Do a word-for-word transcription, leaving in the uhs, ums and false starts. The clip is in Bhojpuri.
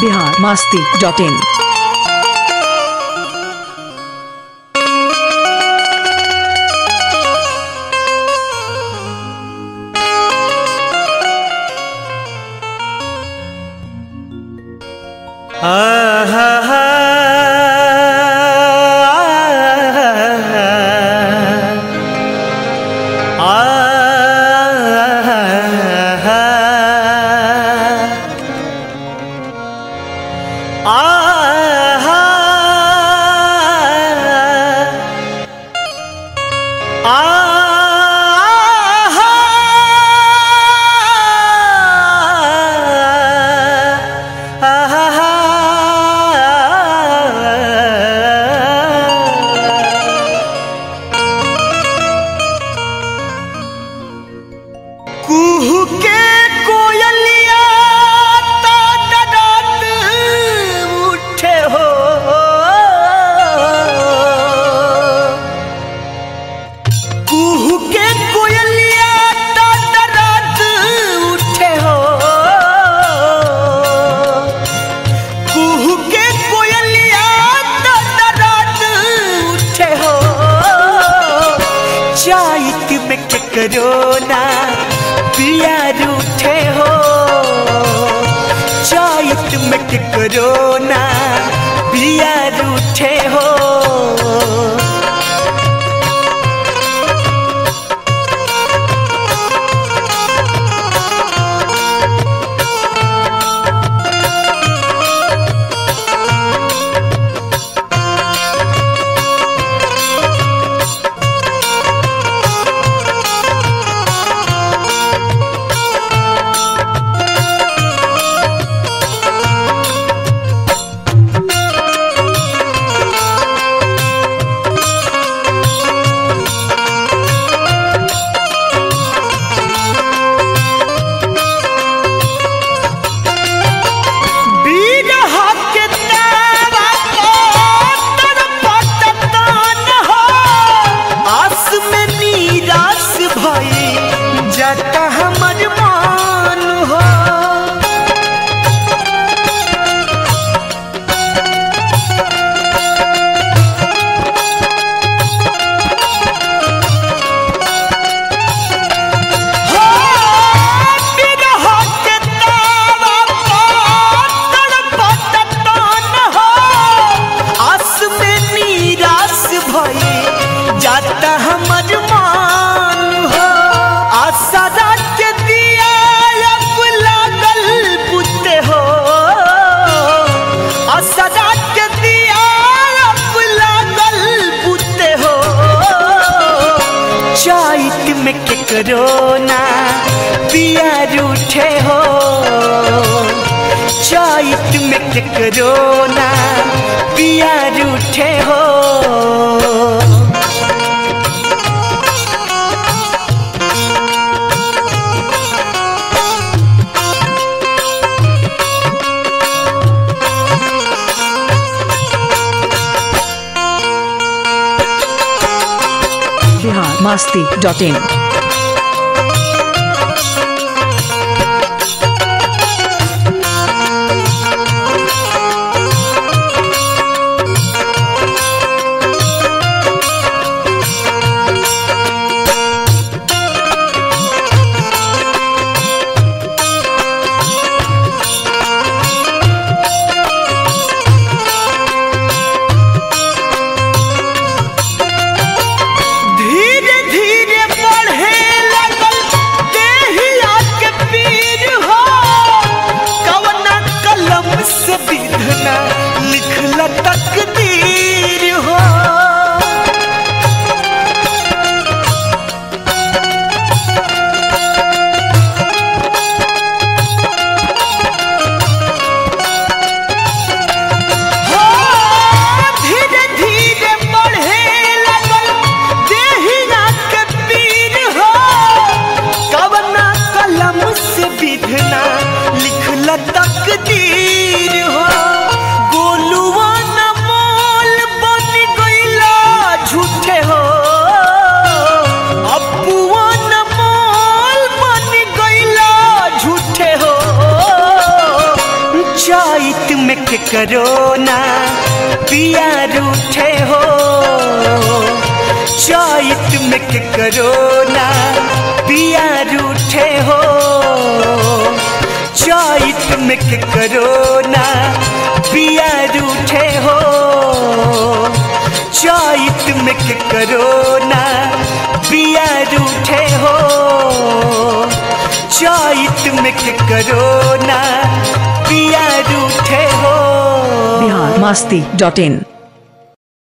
Bihar Masti dot in. करोना पिया रूठे हो चायत में करोना पिया रूठे हो करोना पिया रूठे हो चायत में करोना पिया रूठे हो बिहार मास्ती डॉट इन। के करोना पिया रूठे हो चैत में के करोना पिया रूठे हो चैत में के करोना पिया रूठे हो चैत में के करोना पिया रूठे हो चैत में के करोना पिया रूठे हो बिहार मस्ती डॉट इन।